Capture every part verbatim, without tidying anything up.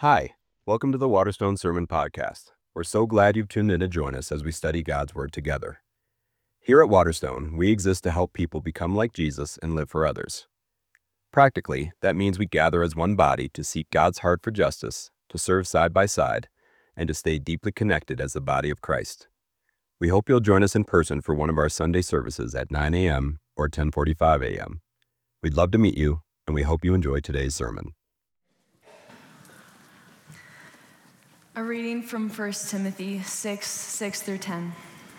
Hi, welcome to the Waterstone Sermon Podcast. We're so glad you've tuned in to join us as we study God's Word together. Here at Waterstone, we exist to help people become like Jesus and live for others. Practically, that means we gather as one body to seek God's heart for justice, to serve side by side, and to stay deeply connected as the body of Christ. We hope you'll join us in person for one of our Sunday services at nine a.m. or ten forty-five a.m. We'd love to meet you, and we hope you enjoy today's sermon. A reading from First Timothy six, six through ten.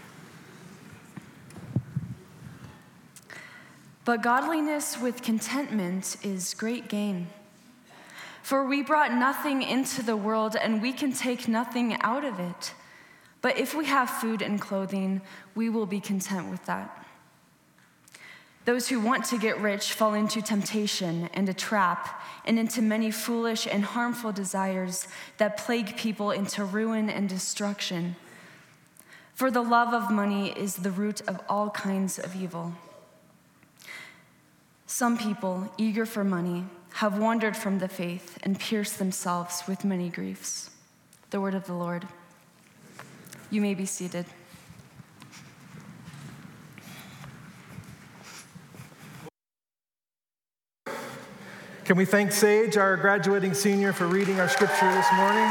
But godliness with contentment is great gain. For we brought nothing into the world, and we can take nothing out of it. But if we have food and clothing, we will be content with that. Those who want to get rich fall into temptation and a trap, and into many foolish and harmful desires that plague people into ruin and destruction. For the love of money is the root of all kinds of evil. Some people, eager for money, have wandered from the faith and pierced themselves with many griefs. The word of the Lord. You may be seated. Can we thank Sage, our graduating senior, for reading our scripture this morning?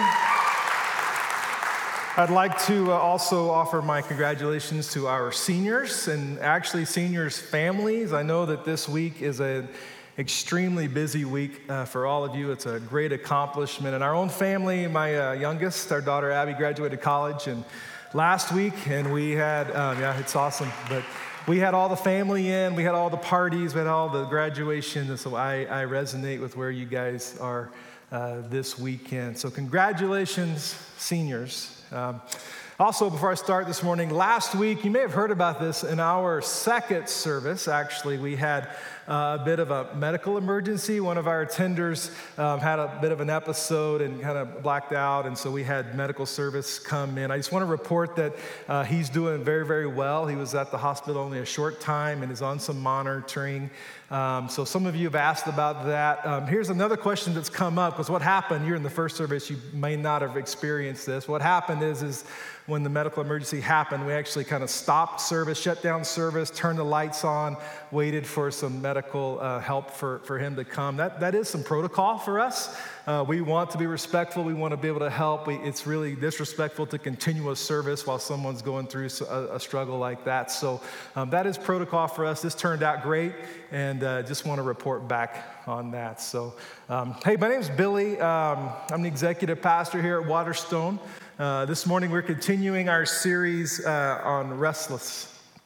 I'd like to uh, also offer my congratulations to our seniors and actually seniors' families. I know that this week is an extremely busy week uh, for all of you. It's a great accomplishment. And our own family, my uh, youngest, our daughter Abby, graduated college and last week, and we had, um, yeah, it's awesome, but we had all the family in, we had all the parties, we had all the graduation, and so I, I resonate with where you guys are uh, this weekend. So congratulations, seniors. Um, also, before I start this morning, last week, you may have heard about this in our second service, actually, we had uh, a bit of a medical emergency. One of our attenders um, had a bit of an episode and kind of blacked out, and so we had medical service come in. I just want to report that uh, he's doing very, very well. He was at the hospital only a short time and is on some monitoring. Um, so some of you have asked about that. Um, here's another question that's come up, because what happened, you're in the first service, you may not have experienced this. What happened is, is when the medical emergency happened, we actually kind of stopped service, shut down service, turned the lights on, waited for some medical uh, help for, for him to come. That that is some protocol for us. Uh, we want to be respectful. We want to be able to help. We, it's really disrespectful to continue a service while someone's going through a, a struggle like that. So um, that is protocol for us. This turned out great, and uh, just want to report back on that. So, um, hey, my name's Billy. Um, I'm the executive pastor here at Waterstone. Uh, this morning we're continuing our series uh, on restless.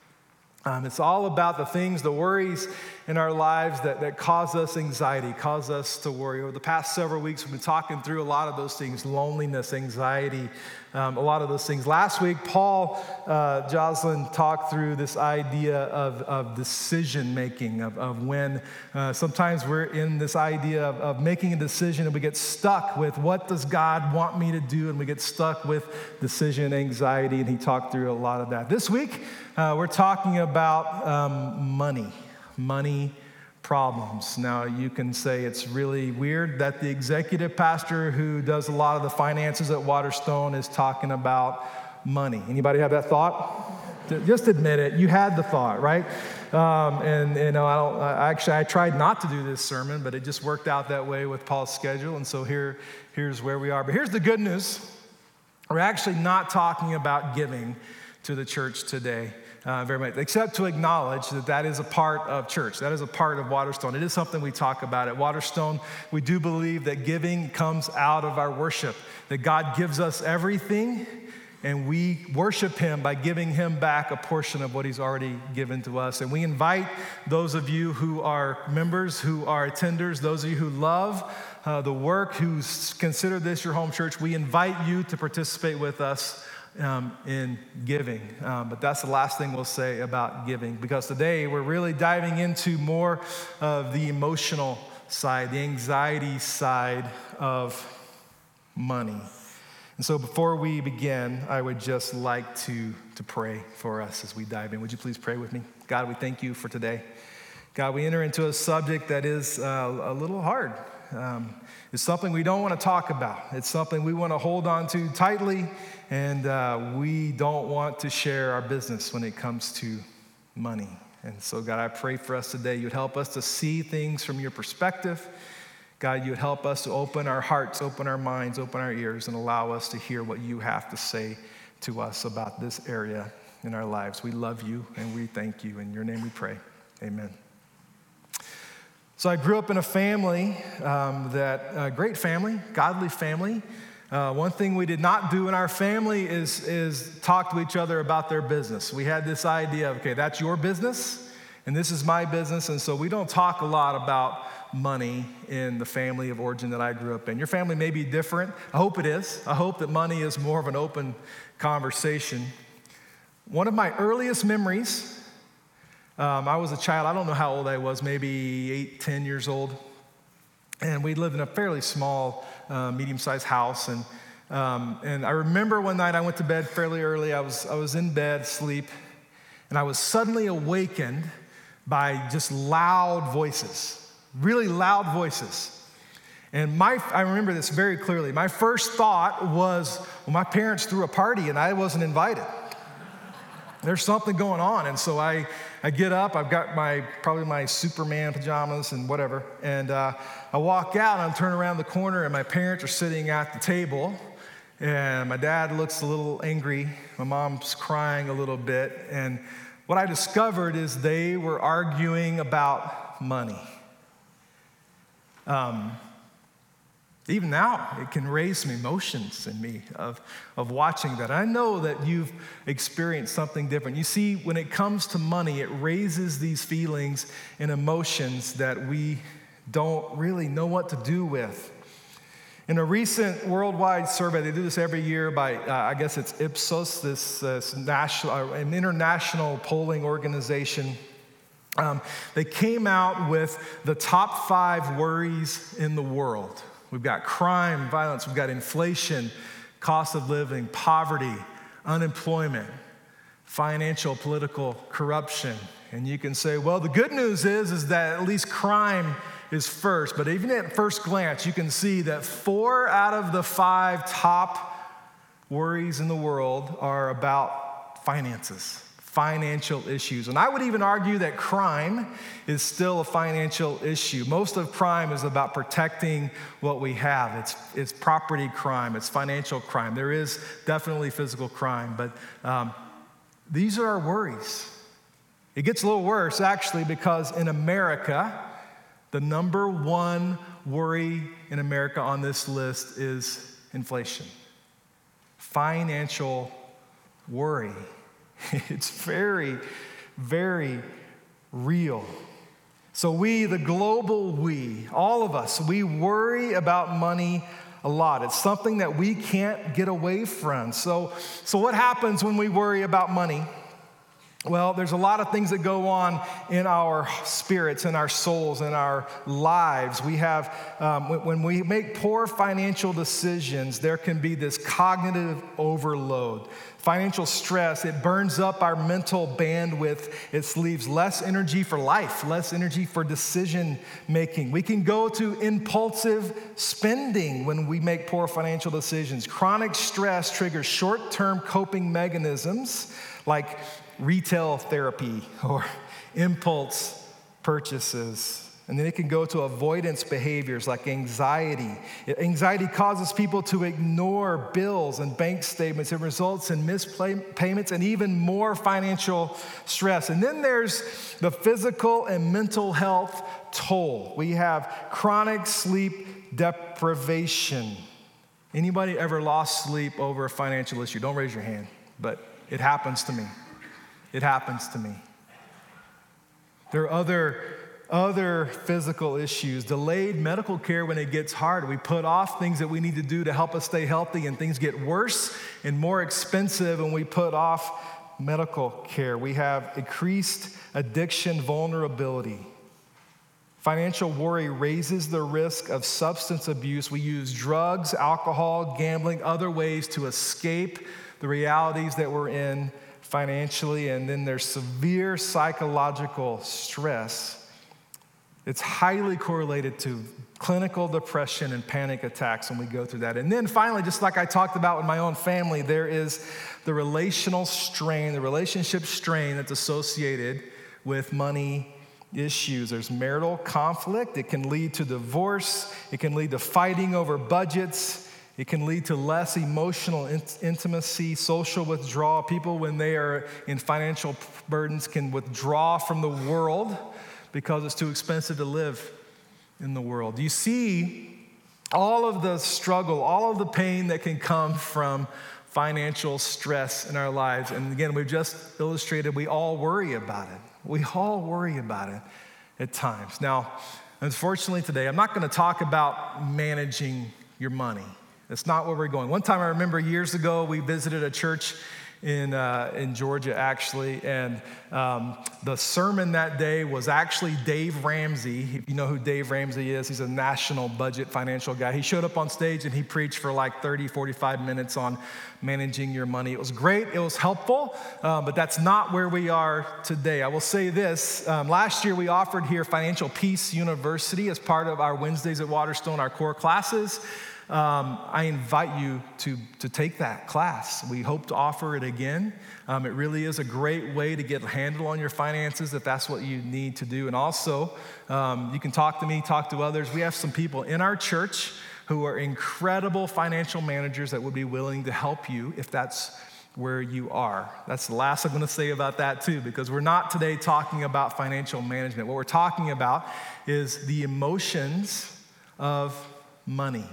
Um, it's all about the things, the worries in our lives that, that cause us anxiety, cause us to worry. Over the past several weeks, we've been talking through a lot of those things, loneliness, anxiety, um, a lot of those things. Last week, Paul uh, Joslin talked through this idea of, of decision-making, of, of when uh, sometimes we're in this idea of, of making a decision and we get stuck with what does God want me to do, and we get stuck with decision anxiety, and he talked through a lot of that. This week, uh, we're talking about um, money. Money problems. Now, you can say it's really weird that the executive pastor who does a lot of the finances at Waterstone is talking about money. Anybody have that thought? Just admit it. You had the thought, right? Um, and you know, I don't. I actually, I tried not to do this sermon, but it just worked out that way with Paul's schedule, and so here, here's where we are. But here's the good news: we're actually not talking about giving to the church today. Uh, very much, except to acknowledge that that is a part of church. That is a part of Waterstone. It is something we talk about at Waterstone. We do believe that giving comes out of our worship, that God gives us everything, and we worship him by giving him back a portion of what he's already given to us. And we invite those of you who are members, who are attenders, those of you who love uh, the work, who consider this your home church, we invite you to participate with us Um, in giving. Um, but that's the last thing we'll say about giving, because today we're really diving into more of the emotional side, the anxiety side of money. And so before we begin, I would just like to, to pray for us as we dive in. Would you please pray with me? God, we thank you for today. God, we enter into a subject that is uh, a little hard. Um, it's something we don't want to talk about. It's something we want to hold on to tightly, and uh, we don't want to share our business when it comes to money. And so, God, I pray for us today. You'd help us to see things from your perspective. God, you'd help us to open our hearts, open our minds, open our ears, and allow us to hear what you have to say to us about this area in our lives. We love you, and we thank you. In your name we pray. Amen. So I grew up in a family, um, that a great family, godly family. Uh, one thing we did not do in our family is, is talk to each other about their business. We had this idea of, okay, that's your business, and this is my business, and so we don't talk a lot about money in the family of origin that I grew up in. Your family may be different. I hope it is. I hope that money is more of an open conversation. One of my earliest memories, um, I was a child, I don't know how old I was, maybe eight, ten years old, and we lived in a fairly small, uh, medium-sized house, and um, and I remember one night I went to bed fairly early. I was I was in bed, asleep, and I was suddenly awakened by just loud voices, really loud voices. And my I remember this very clearly. My first thought was, well, my parents threw a party and I wasn't invited. There's something going on, and so I, I get up. I've got my probably my Superman pajamas and whatever, and uh, I walk out and I turn around the corner, and my parents are sitting at the table, and my dad looks a little angry. My mom's crying a little bit, and what I discovered is they were arguing about money. Um, Even now, it can raise some emotions in me of, of watching that. I know that you've experienced something different. You see, when it comes to money, it raises these feelings and emotions that we don't really know what to do with. In a recent worldwide survey, they do this every year by, uh, I guess it's Ipsos, this, uh, this national, uh, an international polling organization. Um, they came out with the top five worries in the world. We've got crime, violence, we've got inflation, cost of living, poverty, unemployment, financial, political corruption. And you can say, well, the good news is, is that at least crime is first. But even at first glance, you can see that four out of the five top worries in the world are about finances. Financial issues. And I would even argue that crime is still a financial issue. Most of crime is about protecting what we have. It's, it's property crime, it's financial crime. There is definitely physical crime, but um, these are our worries. It gets a little worse, actually, because in America, the number one worry in America on this list is inflation. Financial worry. It's very, very real. So we, the global we, all of us, we worry about money a lot. It's something that we can't get away from. So, so what happens when we worry about money? Well, there's a lot of things that go on in our spirits, in our souls, in our lives. We have, um, when, when we make poor financial decisions, there can be this cognitive overload. Financial stress, it burns up our mental bandwidth. It leaves less energy for life, less energy for decision making. We can go to impulsive spending when we make poor financial decisions. Chronic stress triggers short-term coping mechanisms like retail therapy or impulse purchases. And then it can go to avoidance behaviors like anxiety. Anxiety causes people to ignore bills and bank statements. It results in missed payments and even more financial stress. And then there's the physical and mental health toll. We have chronic sleep deprivation. Anybody ever lost sleep over a financial issue? Don't raise your hand, but it happens to me. It happens to me. There are other Other physical issues, delayed medical care when it gets hard. We put off things that we need to do to help us stay healthy, and things get worse and more expensive when we put off medical care. We have increased addiction vulnerability. Financial worry raises the risk of substance abuse. We use drugs, alcohol, gambling, other ways to escape the realities that we're in financially. And then there's severe psychological stress. It's highly correlated to clinical depression and panic attacks when we go through that. And then finally, just like I talked about with my own family, there is the relational strain, the relationship strain that's associated with money issues. There's marital conflict. It can lead to divorce. It can lead to fighting over budgets. It can lead to less emotional int- intimacy, social withdrawal. People, when they are in financial burdens, can withdraw from the world because it's too expensive to live in the world. You see all of the struggle, all of the pain that can come from financial stress in our lives. And again, we've just illustrated we all worry about it. We all worry about it at times. Now, unfortunately today, I'm not going to talk about managing your money. That's not where we're going. One time I remember years ago, we visited a church in uh, in Georgia, actually, and um, the sermon that day was actually Dave Ramsey. If you know who Dave Ramsey is, he's a national budget financial guy. He showed up on stage and he preached for like thirty, forty-five minutes on managing your money. It was great. It was helpful, um, but that's not where we are today. I will say this. Um, last year, we offered here Financial Peace University as part of our Wednesdays at Waterstone, our core classes. Um, I invite you to, to take that class. We hope to offer it again. Um, it really is a great way to get a handle on your finances if that's what you need to do. And also, um, you can talk to me, talk to others. We have some people in our church who are incredible financial managers that would be willing to help you if that's where you are. That's the last I'm going to say about that too, because we're not today talking about financial management. What we're talking about is the emotions of money,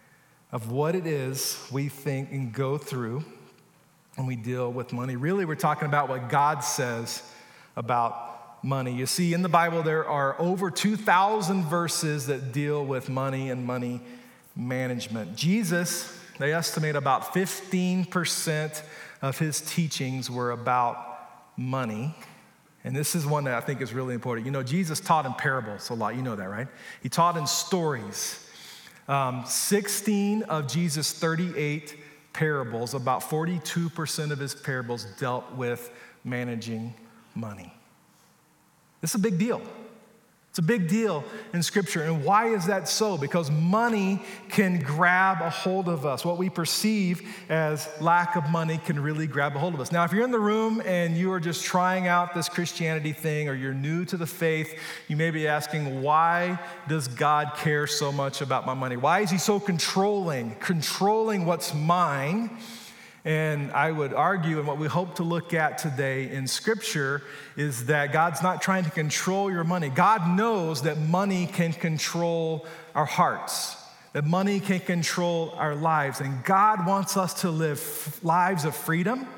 of what it is we think and go through when we deal with money. Really, we're talking about what God says about money. You see, in the Bible, there are over two thousand verses that deal with money and money management. Jesus, they estimate about fifteen percent of his teachings were about money. And this is one that I think is really important. You know, Jesus taught in parables a lot. You know that, right? He taught in stories. Um, sixteen of Jesus' thirty-eight parables, about forty-two percent of his parables dealt with managing money. This is a big deal. It's a big deal in Scripture. And why is that so? Because money can grab a hold of us. What we perceive as lack of money can really grab a hold of us. Now, if you're in the room and you are just trying out this Christianity thing, or you're new to the faith, you may be asking, why does God care so much about my money? Why is he so controlling, controlling what's mine? And I would argue, and what we hope to look at today in Scripture, is that God's not trying to control your money. God knows that money can control our hearts, that money can control our lives. And God wants us to live lives of freedom,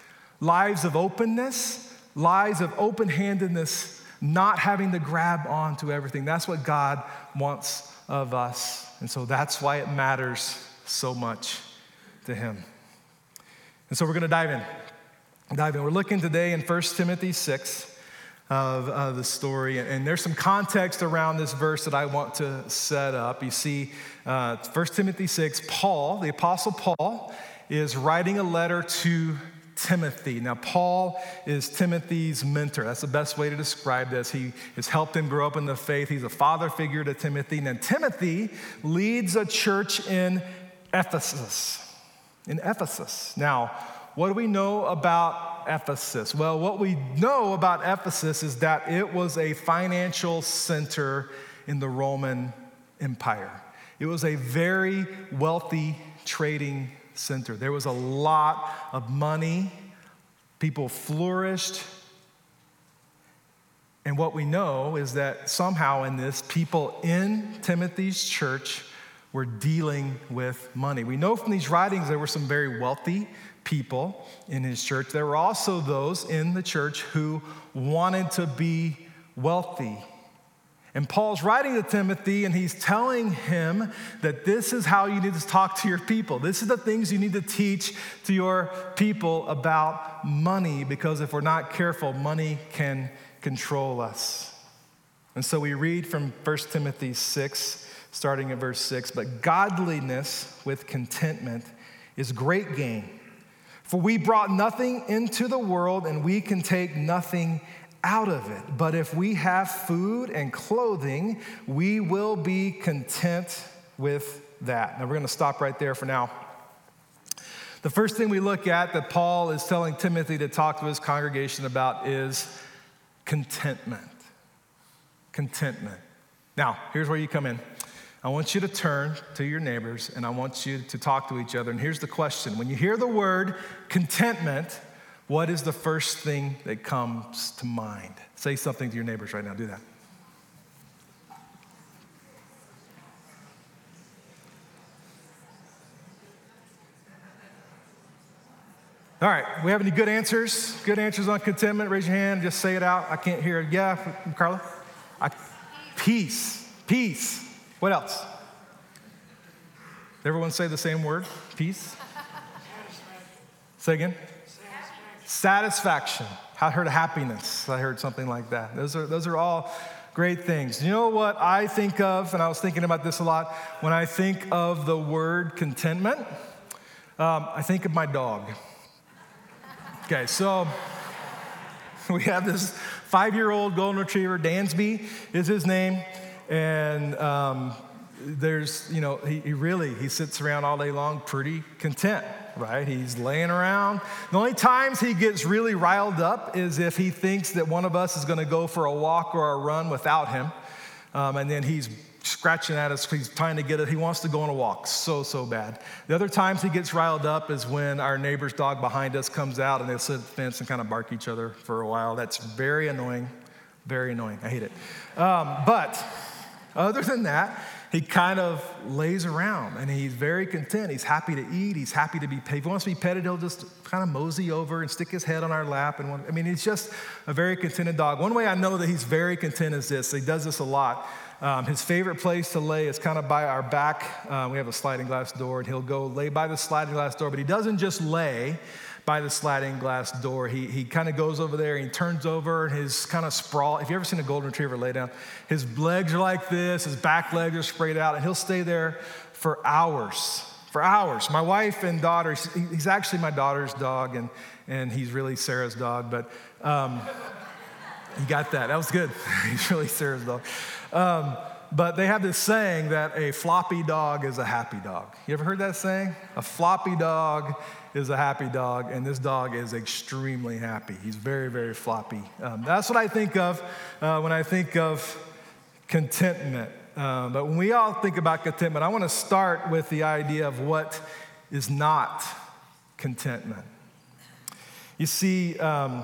lives of openness, lives of open-handedness, not having to grab onto everything. That's what God wants of us. And so that's why it matters so much to him. And so we're going to dive in. Dive in. We're looking today in First Timothy six of uh, the story. And there's some context around this verse that I want to set up. You see, uh, First Timothy six, Paul, the Apostle Paul, is writing a letter to Timothy. Now, Paul is Timothy's mentor. That's the best way to describe this. He has helped him grow up in the faith. He's a father figure to Timothy. And Timothy leads a church in Ephesus. In Ephesus. Now, what do we know about Ephesus? Well, what we know about Ephesus is that it was a financial center in the Roman Empire. It was a very wealthy trading center. There was a lot of money. People flourished. And what we know is that somehow in this, people in Timothy's church were dealing with money. We know from these writings there were some very wealthy people in his church. There were also those in the church who wanted to be wealthy. And Paul's writing to Timothy, and he's telling him that this is how you need to talk to your people. This is the things you need to teach to your people about money, because if we're not careful, money can control us. And so we read from First Timothy six, starting at verse six, but godliness with contentment is great gain. For we brought nothing into the world, and we can take nothing out of it. But if we have food and clothing, we will be content with that. Now we're going to stop right there for now. The first thing we look at that Paul is telling Timothy to talk to his congregation about is contentment. Contentment. Now, here's where you come in. I want you to turn to your neighbors and I want you to talk to each other. And here's the question. When you hear the word contentment, what is the first thing that comes to mind? Say something to your neighbors right now. Do that. All right, we have any good answers? Good answers on contentment? Raise your hand, just say it out. I can't hear it. Yeah, Carla? I, peace, peace. What else? Everyone say the same word, peace? Say again? Satisfaction. Satisfaction. I heard happiness. I heard something like that. Those are, those are all great things. You know what I think of, and I was thinking about this a lot, when I think of the word contentment, um, I think of my dog. Okay, so we have this five-year-old golden retriever, Dansby is his name, and um, there's, you know, he, he really, he sits around all day long pretty content, right? He's laying around. The only times he gets really riled up is if he thinks that one of us is gonna go for a walk or a run without him, um, and then he's scratching at us, he's trying to get it, he wants to go on a walk so, so bad. The other times he gets riled up is when our neighbor's dog behind us comes out and they'll sit at the fence and kind of bark each other for a while. That's very annoying, very annoying. I hate it. Um, but other than that, he kind of lays around and he's very content. He's happy to eat. He's happy to be petted. If he wants to be petted, he'll just kind of mosey over and stick his head on our lap. And one, I mean, he's just a very contented dog. One way I know that he's very content is this. He does this a lot. Um, his favorite place to lay is kind of by our back. Uh, we have a sliding glass door, and he'll go lay by the sliding glass door. But he doesn't just lay by the sliding glass door. He he kind of goes over there, and he turns over, and his kind of sprawl. If you ever seen a golden retriever lay down, his legs are like this, his back legs are sprayed out, and he'll stay there for hours, for hours. My wife and daughter, he's actually my daughter's dog, and, and he's really Sarah's dog, but um, you got that. That was good. He's really Sarah's dog. Um, but they have this saying that a floppy dog is a happy dog. You ever heard that saying? A floppy dog is a happy dog, and this dog is extremely happy. He's very, very floppy. Um, that's what I think of uh, when I think of contentment. Um, but when we all think about contentment, I want to start with the idea of what is not contentment. You see, um,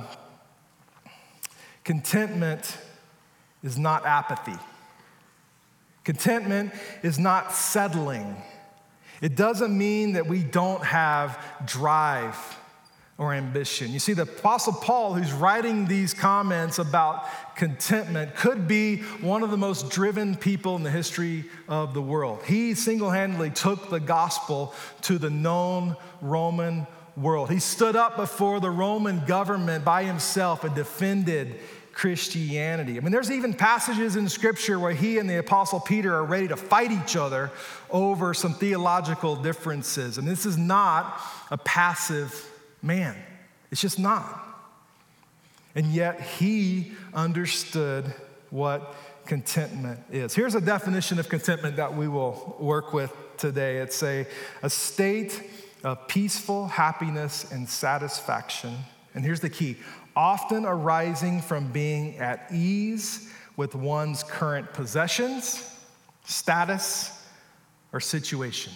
contentment is not apathy. Contentment is not settling. It doesn't mean that we don't have drive or ambition. You see, the Apostle Paul, who's writing these comments about contentment, could be one of the most driven people in the history of the world. He single-handedly took the gospel to the known Roman world. He stood up before the Roman government by himself and defended Christianity. I mean, there's even passages in Scripture where he and the Apostle Peter are ready to fight each other over some theological differences. And this is not a passive man. It's just not. And yet he understood what contentment is. Here's a definition of contentment that we will work with today. It's a, a state of peaceful happiness and satisfaction. And here's the key: often arising from being at ease with one's current possessions, status, or situation.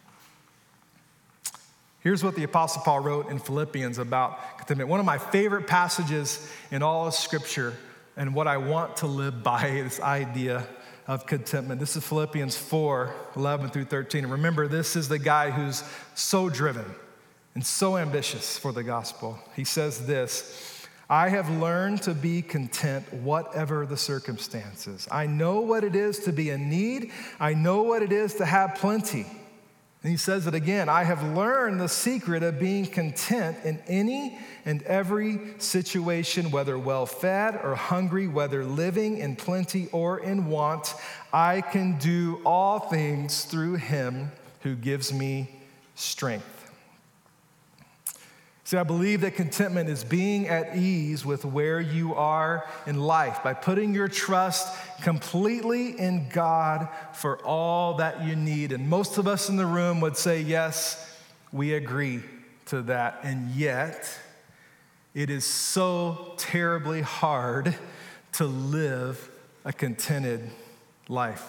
Here's what the Apostle Paul wrote in Philippians about contentment. One of my favorite passages in all of Scripture, and what I want to live by, this idea of contentment. This is Philippians four, eleven through thirteen. And remember, this is the guy who's so driven and so ambitious for the gospel. He says this: I have learned to be content whatever the circumstances. I know what it is to be in need. I know what it is to have plenty. And he says it again: I have learned the secret of being content in any and every situation, whether well-fed or hungry, whether living in plenty or in want. I can do all things through him who gives me strength. See, I believe that contentment is being at ease with where you are in life by putting your trust completely in God for all that you need. And most of us in the room would say, yes, we agree to that. And yet, it is so terribly hard to live a contented life.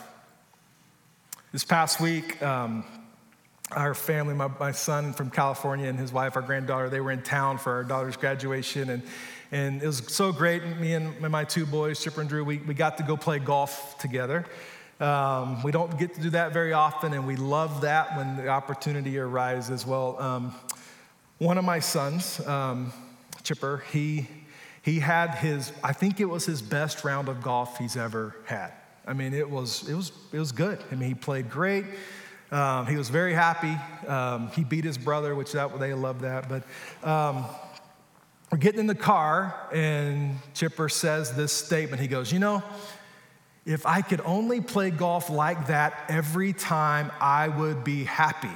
This past week, um, our family, my, my son from California and his wife, our granddaughter, they were in town for our daughter's graduation. And, and it was so great. Me and my two boys, Chipper and Drew, we, we got to go play golf together. Um, we don't get to do that very often, and we love that when the opportunity arises. Well, um, one of my sons, um, Chipper, he, he had his, I think it was his best round of golf he's ever had. I mean, it was, it was, it was good. I mean, he played great. Um, he was very happy. Um, he beat his brother, which that, they love that. But um, we're getting in the car, and Chipper says this statement. He goes, you know, if I could only play golf like that every time, I would be happy.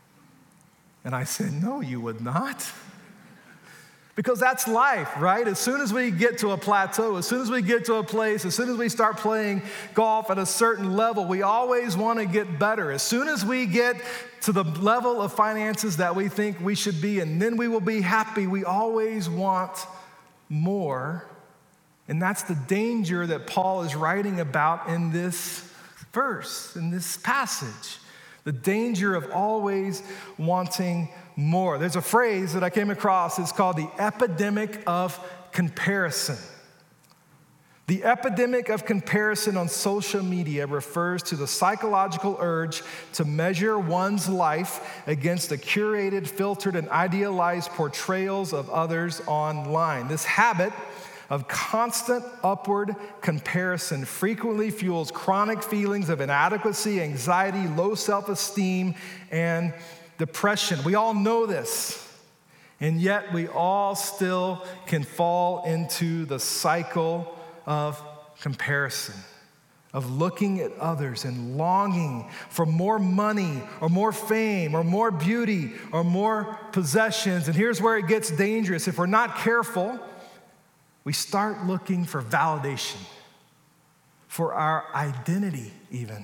And I said, no, you would not. Because that's life, right? As soon as we get to a plateau, as soon as we get to a place, as soon as we start playing golf at a certain level, we always want to get better. As soon as we get to the level of finances that we think we should be, and then we will be happy, we always want more. And that's the danger that Paul is writing about in this verse, in this passage. The danger of always wanting more. There's a phrase that I came across. It's called the epidemic of comparison. The epidemic of comparison on social media refers to the psychological urge to measure one's life against the curated, filtered, and idealized portrayals of others online. This habit of constant upward comparison frequently fuels chronic feelings of inadequacy, anxiety, low self-esteem, and depression. We all know this, and yet we all still can fall into the cycle of comparison, of looking at others and longing for more money or more fame or more beauty or more possessions. And here's where it gets dangerous. If we're not careful, we start looking for validation, for our identity even,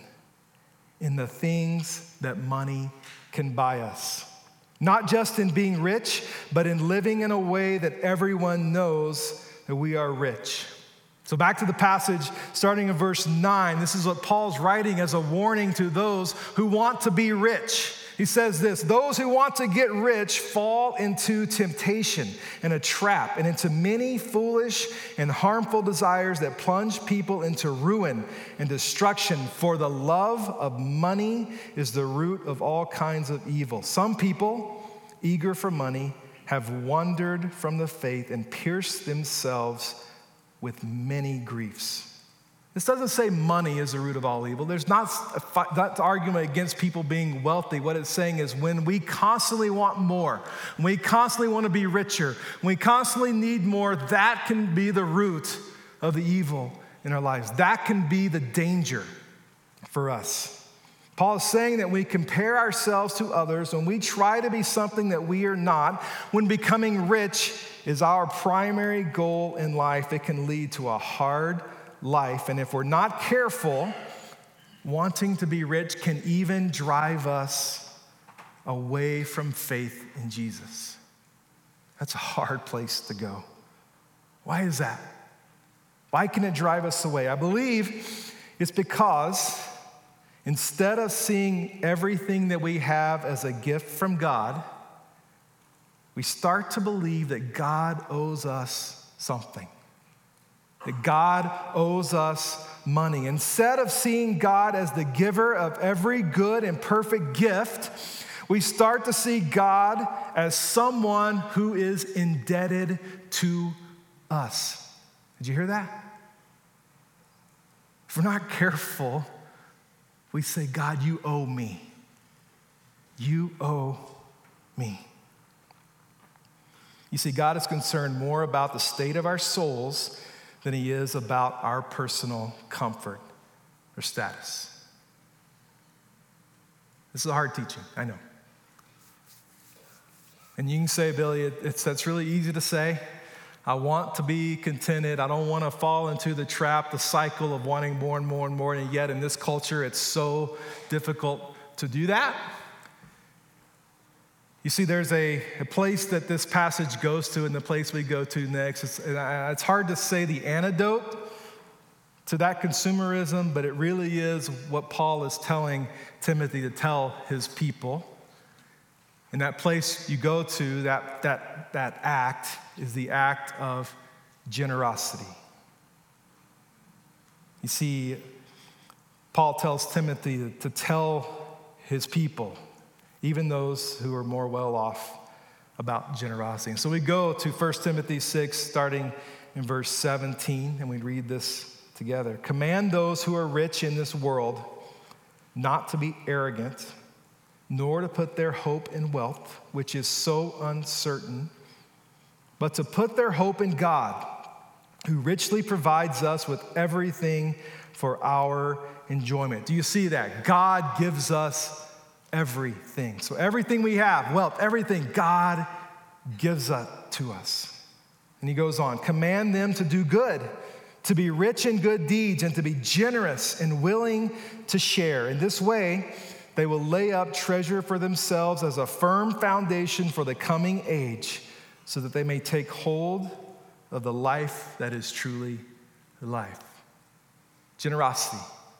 in the things that money can buy us. Not just in being rich, but in living in a way that everyone knows that we are rich. So back to the passage, starting in verse nine, this is what Paul's writing as a warning to those who want to be rich. He says this, those who want to get rich fall into temptation and a trap and into many foolish and harmful desires that plunge people into ruin and destruction. For the love of money is the root of all kinds of evil. Some people, eager for money, have wandered from the faith and pierced themselves with many griefs. This doesn't say money is the root of all evil. There's not that argument against people being wealthy. What it's saying is when we constantly want more, when we constantly want to be richer, when we constantly need more, that can be the root of the evil in our lives. That can be the danger for us. Paul is saying that when we compare ourselves to others, when we try to be something that we are not, when becoming rich is our primary goal in life, it can lead to a hard life. And if we're not careful, wanting to be rich can even drive us away from faith in Jesus. That's a hard place to go. Why is that? Why can it drive us away? I believe it's because instead of seeing everything that we have as a gift from God, we start to believe that God owes us something. That God owes us money. Instead of seeing God as the giver of every good and perfect gift, we start to see God as someone who is indebted to us. Did you hear that? If we're not careful, we say, God, you owe me. You owe me. You see, God is concerned more about the state of our souls than he is about our personal comfort or status. This is a hard teaching, I know. And you can say, Billy, it, it's, that's really easy to say. I want to be contented. I don't want to fall into the trap, the cycle of wanting more and more and more. And yet in this culture, it's so difficult to do that. You see, there's a, a place that this passage goes to and the place we go to next. It's, it's hard to say the antidote to that consumerism, but it really is what Paul is telling Timothy to tell his people. And that place you go to, that, that, that act, is the act of generosity. You see, Paul tells Timothy to tell his people, even those who are more well off, about generosity. And so we go to First Timothy six, starting in verse seventeen, and we read this together. Command those who are rich in this world not to be arrogant, nor to put their hope in wealth, which is so uncertain, but to put their hope in God, who richly provides us with everything for our enjoyment. Do you see that? God gives us everything. So everything we have, wealth, everything, God gives it to us. And he goes on, command them to do good, to be rich in good deeds, and to be generous and willing to share. In this way, they will lay up treasure for themselves as a firm foundation for the coming age, so that they may take hold of the life that is truly life. Generosity.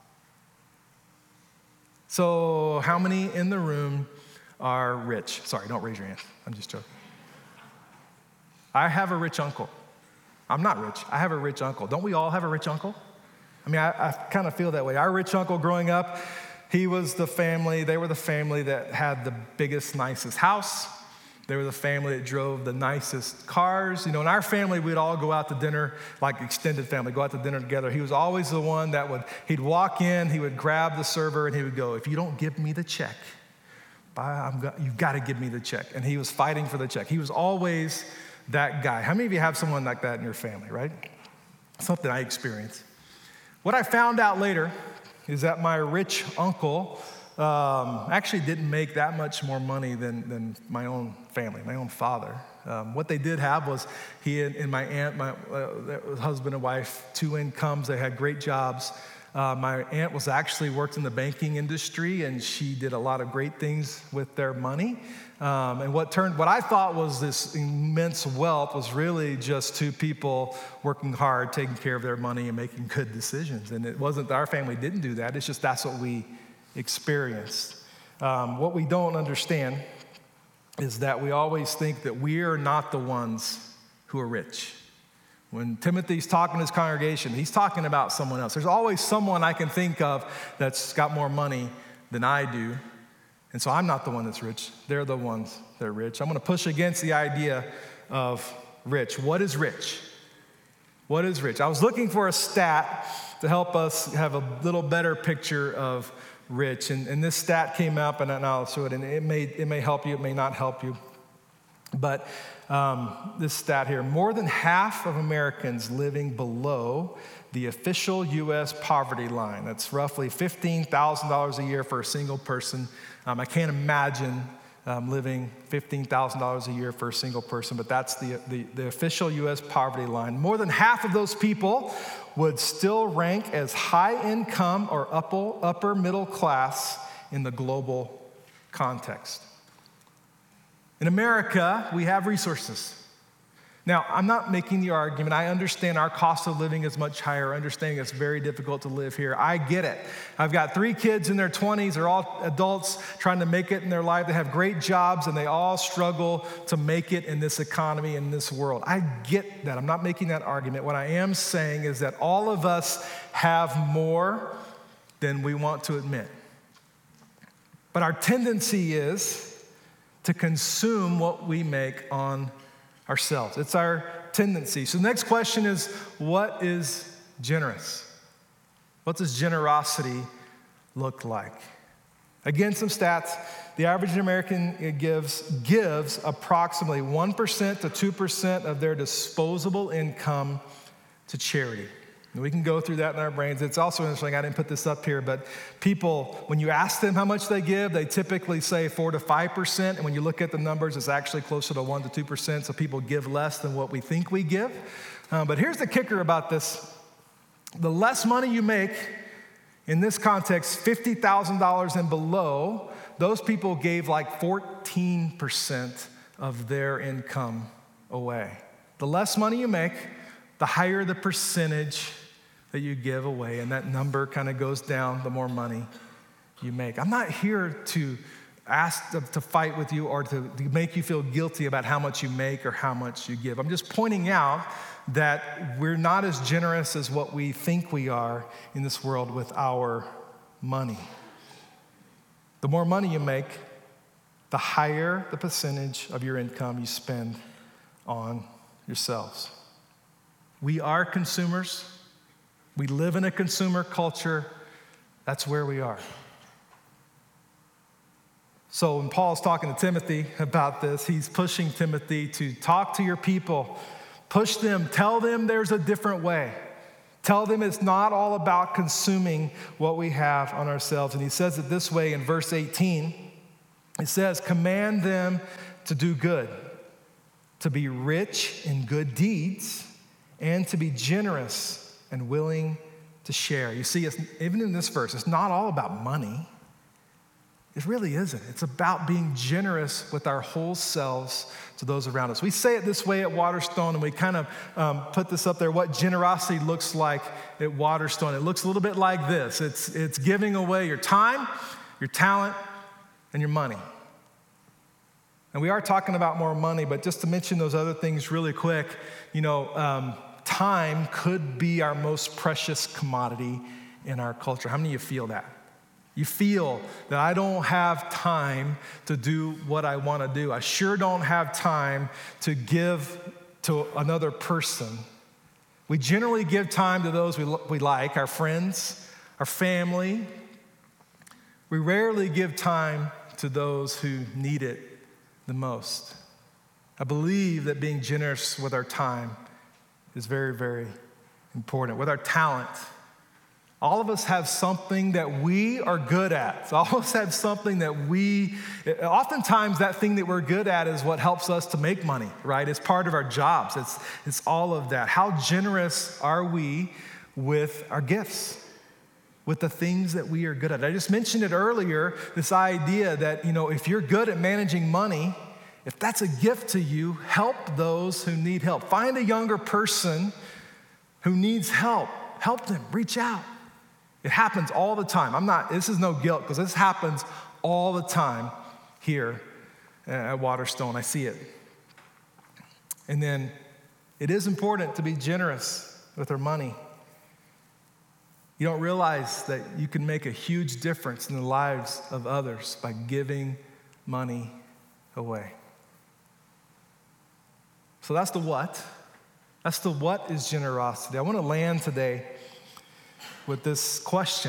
So, how many in the room are rich? Sorry, don't raise your hand. I'm just joking. I have a rich uncle. I'm not rich. I have a rich uncle. Don't we all have a rich uncle? I mean, I, I kind of feel that way. Our rich uncle growing up, he was the family, they were the family that had the biggest, nicest house. They were the family that drove the nicest cars. You know, in our family, we'd all go out to dinner, like extended family, go out to dinner together. He was always the one that would, he'd walk in, he would grab the server, and he would go, if you don't give me the check, I'm go- you've got to give me the check. And he was fighting for the check. He was always that guy. How many of you have someone like that in your family, right? Something I experienced. What I found out later is that my rich uncle um, actually didn't make that much more money than, than my own family, my own father. Um, what they did have was he and, and my aunt, my uh, husband and wife, two incomes. They had great jobs. Uh, my aunt was actually worked in the banking industry, and she did a lot of great things with their money. Um, and what turned, what I thought was this immense wealth was really just two people working hard, taking care of their money and making good decisions. And it wasn't that our family didn't do that. It's just that's what we experienced. Um, what we don't understand is that we always think that we are not the ones who are rich. When Timothy's talking to his congregation, he's talking about someone else. There's always someone I can think of that's got more money than I do. And so I'm not the one that's rich. They're the ones that are rich. I'm going to push against the idea of rich. What is rich? What is rich? I was looking for a stat to help us have a little better picture of rich. And, and this stat came up, and I'll show it. And it may, it may help you. It may not help you. But um, this stat here, more than half of Americans living below the official U S poverty line. That's roughly fifteen thousand dollars a year for a single person. Um, I can't imagine um, living fifteen thousand dollars a year for a single person, but that's the, the, the official U S poverty line. More than half of those people would still rank as high income or upper, upper middle class in the global context. In America, we have resources. Now, I'm not making the argument. I understand our cost of living is much higher. Understanding it's very difficult to live here. I get it. I've got three kids in their twenties. They're all adults trying to make it in their life. They have great jobs, and they all struggle to make it in this economy, in this world. I get that. I'm not making that argument. What I am saying is that all of us have more than we want to admit. But our tendency is to consume what we make on ourselves. It's our tendency. So the next question is, what is generous? What does generosity look like? Again, some stats. The average American gives, gives approximately one percent to two percent of their disposable income to charity. And we can go through that in our brains. It's also interesting, I didn't put this up here, but people, when you ask them how much they give, they typically say four to five percent. And when you look at the numbers, it's actually closer to one to two percent. So people give less than what we think we give. Um, but here's the kicker about this. The less money you make, in this context, fifty thousand dollars and below, those people gave like fourteen percent of their income away. The less money you make, the higher the percentage that you give away, and that number kind of goes down the more money you make. I'm not here to ask to, to fight with you or to, to make you feel guilty about how much you make or how much you give. I'm just pointing out that we're not as generous as what we think we are in this world with our money. The more money you make, the higher the percentage of your income you spend on yourselves. We are consumers. We live in a consumer culture. That's where we are. So when Paul's talking to Timothy about this, he's pushing Timothy to talk to your people. Push them. Tell them there's a different way. Tell them it's not all about consuming what we have on ourselves. And he says it this way in verse eighteen. It says, command them to do good, to be rich in good deeds, and to be generous and willing to share. You see, it's, even in this verse, it's not all about money. It really isn't. It's about being generous with our whole selves to those around us. We say it this way at Waterstone, and we kind of um, put this up there, what generosity looks like at Waterstone. It looks a little bit like this. It's, it's giving away your time, your talent, and your money. And we are talking about more money, but just to mention those other things really quick, you know, um, time could be our most precious commodity in our culture. How many of you feel that? You feel that I don't have time to do what I want to do. I sure don't have time to give to another person. We generally give time to those we, we like, our friends, our family. We rarely give time to those who need it the most. I believe that being generous with our time is very, very important. With our talent, all of us have something that we are good at. All of us have something that we, oftentimes that thing that we're good at is what helps us to make money, right? It's part of our jobs. It's, it's all of that. How generous are we with our gifts, with the things that we are good at? I just mentioned it earlier, this idea that, you know, if you're good at managing money, if that's a gift to you, help those who need help. Find a younger person who needs help. Help them, reach out. It happens all the time. I'm not, this is no guilt, because this happens all the time here at Waterstone. I see it. And then it is important to be generous with our money. You don't realize that you can make a huge difference in the lives of others by giving money away. So that's the what. That's the what is generosity. I want to land today with this question.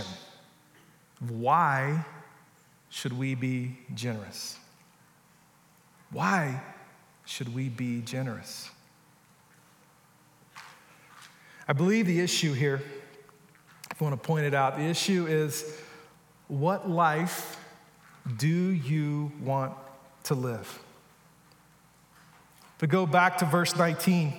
Why should we be generous? Why should we be generous? I believe the issue here, if I want to point it out, the issue is, what life do you want to live? If we go back to verse nineteen,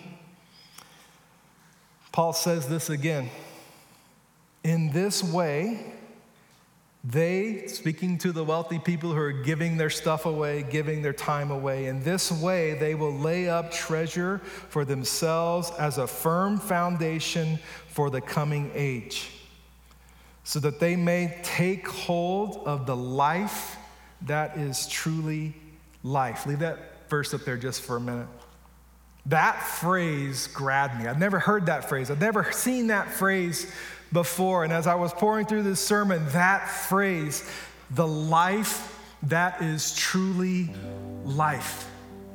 Paul says this again. In this way, they, speaking to the wealthy people who are giving their stuff away, giving their time away, in this way they will lay up treasure for themselves as a firm foundation for the coming age, so that they may take hold of the life that is truly life. Leave that verse up there just for a minute. That phrase grabbed me. I've never heard that phrase. I've never seen that phrase before. And as I was pouring through this sermon, that phrase, the life that is truly life.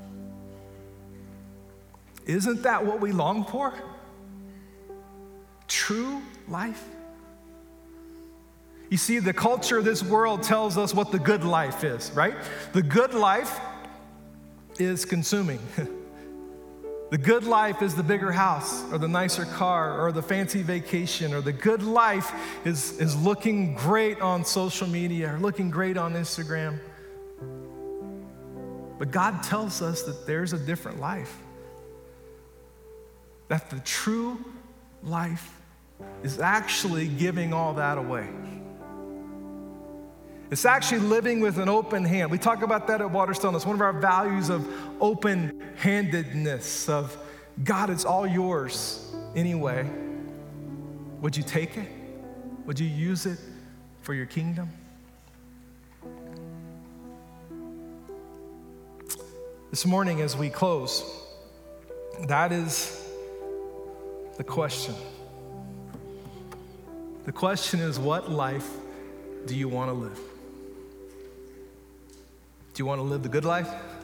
Isn't that what we long for? True life? You see, the culture of this world tells us what the good life is, right? The good life is consuming. The good life is the bigger house or the nicer car or the fancy vacation, or the good life is, is looking great on social media or looking great on Instagram. But God tells us that there's a different life. That the true life is actually giving all that away. It's actually living with an open hand. We talk about that at Waterstone. It's one of our values of open-handedness, of God, it's all yours anyway. Would you take it? Would you use it for your kingdom? This morning as we close, that is the question. The question is, what life do you want to live? Do you want to live the good life?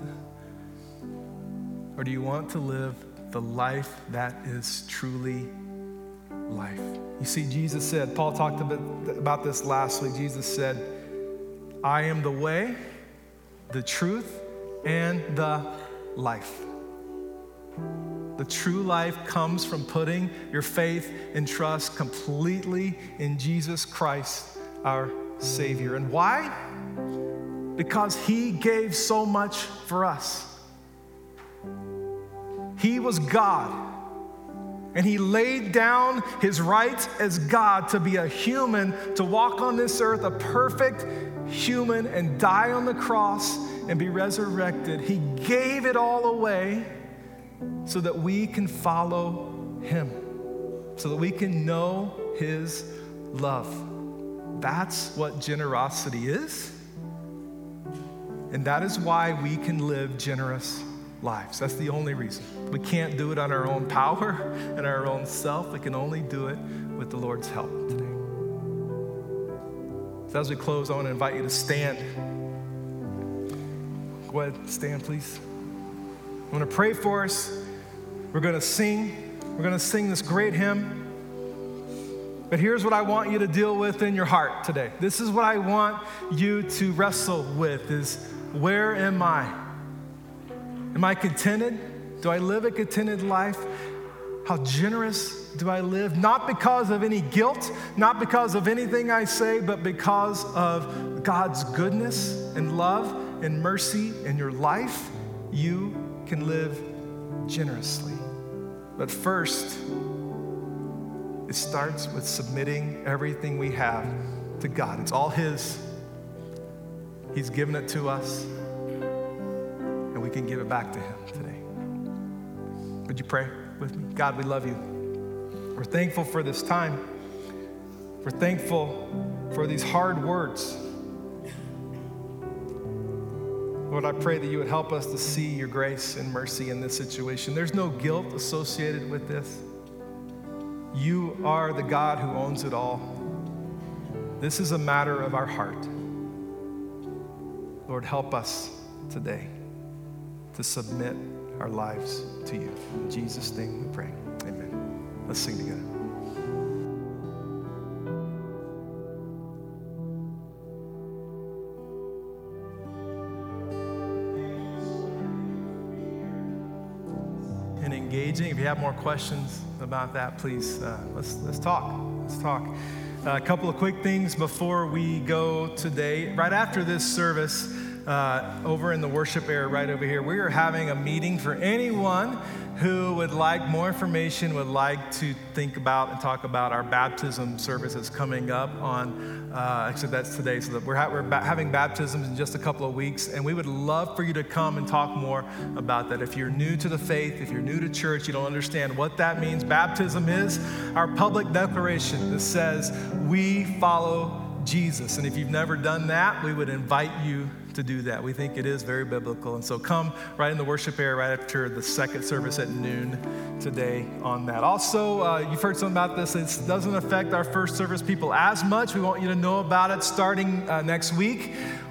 Or do you want to live the life that is truly life? You see, Jesus said, Paul talked a bit about this last week. Jesus said, I am the way, the truth, and the life. The true life comes from putting your faith and trust completely in Jesus Christ, our Savior. And why? Because he gave so much for us. He was God, and he laid down his right as God to be a human, to walk on this earth, a perfect human, and die on the cross and be resurrected. He gave it all away so that we can follow him, so that we can know his love. That's what generosity is. And that is why we can live generous lives. That's the only reason. We can't do it on our own power and our own self. We can only do it with the Lord's help today. So as we close, I want to invite you to stand. Go ahead, stand, please. I'm going to pray for us. We're going to sing. We're going to sing this great hymn. But here's what I want you to deal with in your heart today. This is what I want you to wrestle with is, where am I? Am I contented? Do I live a contented life? How generous do I live? Not because of any guilt, not because of anything I say, but because of God's goodness and love and mercy in your life, you can live generously. But first, it starts with submitting everything we have to God. It's all his. He's given it to us, and we can give it back to him today. Would you pray with me? God, we love you. We're thankful for this time. We're thankful for these hard words. Lord, I pray that you would help us to see your grace and mercy in this situation. There's no guilt associated with this. You are the God who owns it all. This is a matter of our heart. Lord, help us today to submit our lives to you. In Jesus' name we pray. Amen. Let's sing together. And engaging. If you have more questions about that, please uh, let's let's talk. Let's talk. Uh, a couple of quick things before we go today. Right after this service, uh, over in the worship area right over here, we are having a meeting for anyone who would like more information, would like to think about and talk about our baptism service that's coming up on, uh, actually that's today, so that we're, ha- we're ba- having baptisms in just a couple of weeks, and we would love for you to come and talk more about that. If you're new to the faith, if you're new to church, you don't understand what that means, baptism is our public declaration that says we follow Jesus. And if you've never done that, we would invite you to do that. We think it is very biblical. And so come right in the worship area right after the second service at noon today on that. Also, uh, you've heard something about this. It doesn't affect our first service people as much. We want you to know about it starting uh, next week.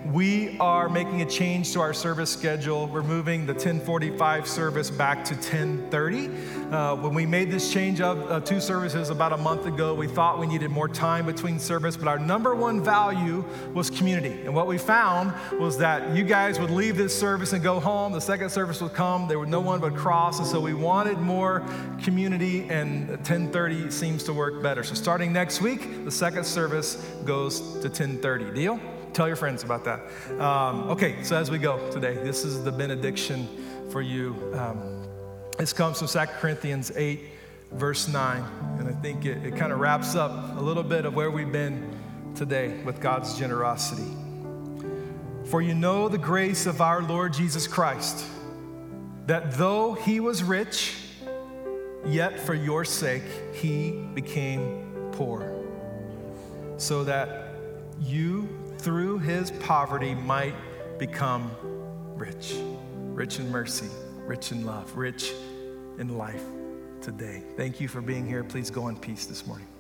we are making a change to our service schedule. We're moving the ten forty-five service back to ten thirty. Uh, when we made this change of uh, two services about a month ago, we thought we needed more time between service, but our number one value was community. And what we found was that you guys would leave this service and go home. The second service would come. There would no one would cross. And so we wanted more community, and ten thirty seems to work better. So starting next week, the second service goes to ten thirty. Deal? Tell your friends about that. Um, okay, so as we go today, this is the benediction for you. Um, this comes from Second Corinthians eight, verse nine, and I think it, it kind of wraps up a little bit of where we've been today with God's generosity. For you know the grace of our Lord Jesus Christ, that though he was rich, yet for your sake he became poor, so that you through his poverty might become rich. Rich in mercy, rich in love, rich in life today. Thank you for being here. Please go in peace this morning.